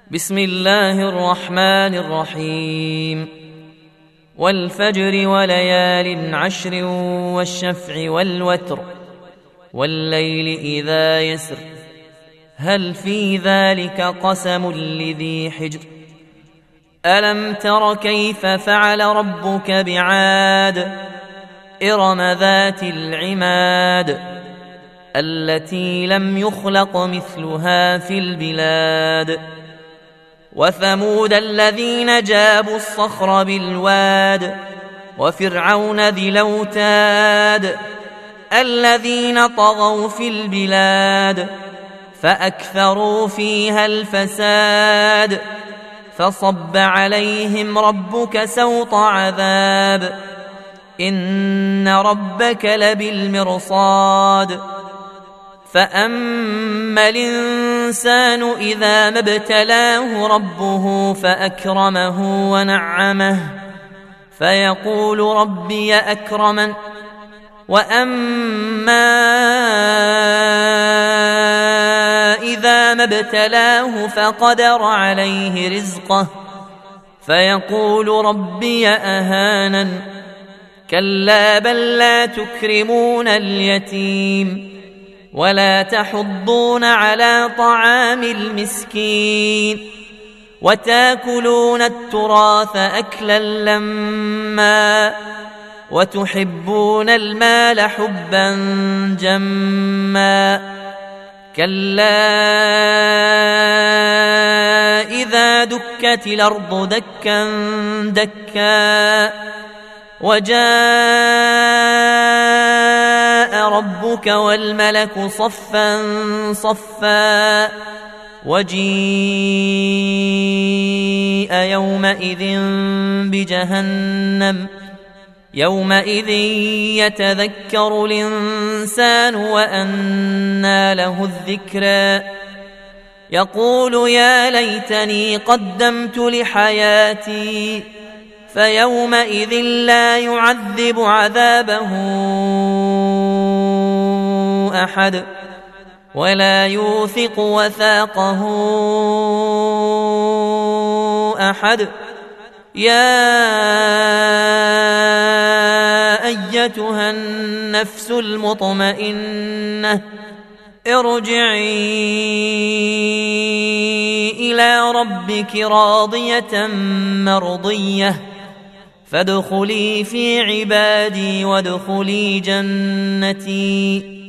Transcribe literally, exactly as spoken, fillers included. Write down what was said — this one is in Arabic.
بسم الله الرحمن الرحيم والفجر وليال عشر والشفع والوتر والليل إذا يسر هل في ذلك قسم لذي حجر ألم تر كيف فعل ربك بعاد إرم ذات العماد التي لم يخلق مثلها في البلاد وثمود الذين جابوا الصخر بالواد وفرعون ذي الأوتاد الذين طغوا في البلاد فأكثروا فيها الفساد فصب عليهم ربك سوط عذاب إن ربك لبالمرصاد فأما الإنسان إذا ما ابتلاه ربه فأكرمه ونعمه فيقول ربي أكرمن وأما إذا ما ابتلاه فقدر عليه رزقه فيقول ربي أهانن كلا بل لا تكرمون اليتيم ولا تحضون على طعام المسكين وتاكلون التراث أكلا لما وتحبون المال حبا جما كلا إذا دكت الأرض دكا دكا وجاء ربك والملك صفا صفا وجيء يومئذ بجهنم يومئذ يتذكر الإنسان وأنى له الذكرى يقول يا ليتني قدمت لحياتي فيومئذ لا يعذب عذابه أحد ولا يوثق وثاقه أحد يا أيتها النفس المطمئنة ارجعي إلى ربك راضية مرضية فادخلي في عبادي وادخلي جنتي